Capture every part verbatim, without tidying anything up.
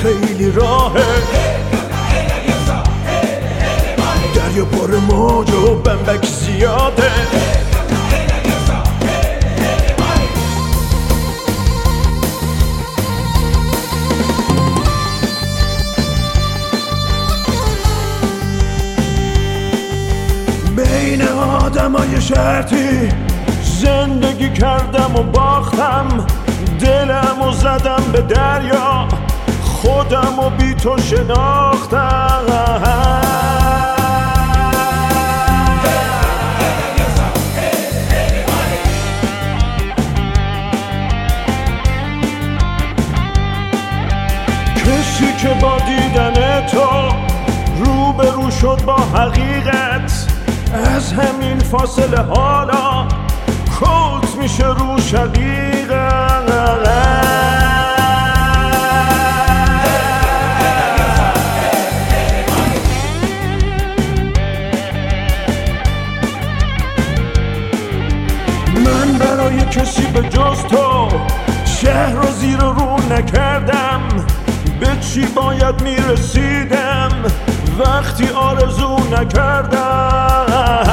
خیلی راهه، دریا پر موج و بمبک زیاده. بین آدمای شرطی زندگی کردم و باختم، دلم و زدم به دریا، خودم و بی تو شناختم. کسی که با دیدن تو روبرو شد با حقیقت، از همین فاصله حالا کلت میشه رو شقیقت. من برای کسی به جز تو شهر رو زیر رو نکردم، به چی باید میرسیدم وقتی آرزو نکردم.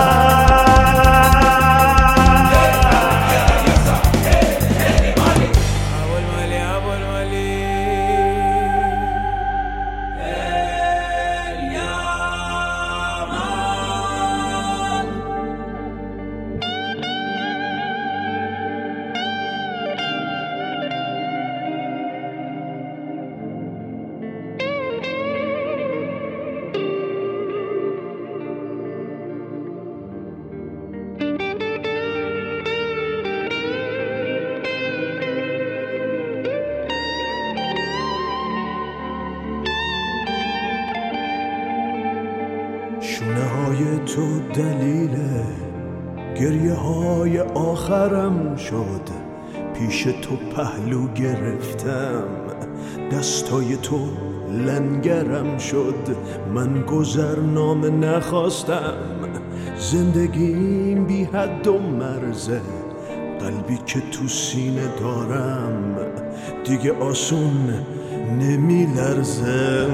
شونه های تو دلیل گریه های آخرم شد، پیش تو پهلو گرفتم، دستای تو لنگرم شد. من گذرنامه نخواستم، زندگیم بی حد و مرزه، قلبی که تو سینه دارم دیگه آسون نمی لرزه.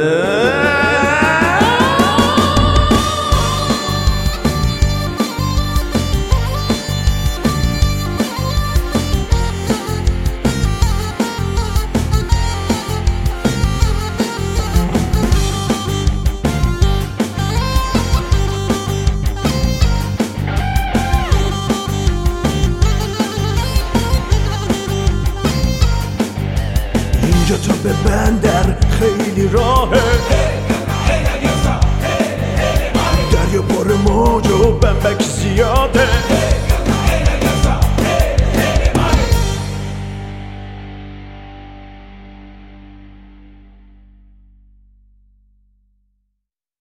اینجا تا به بندر خیلی راهه، دریا پر موج و بمبک زیاده.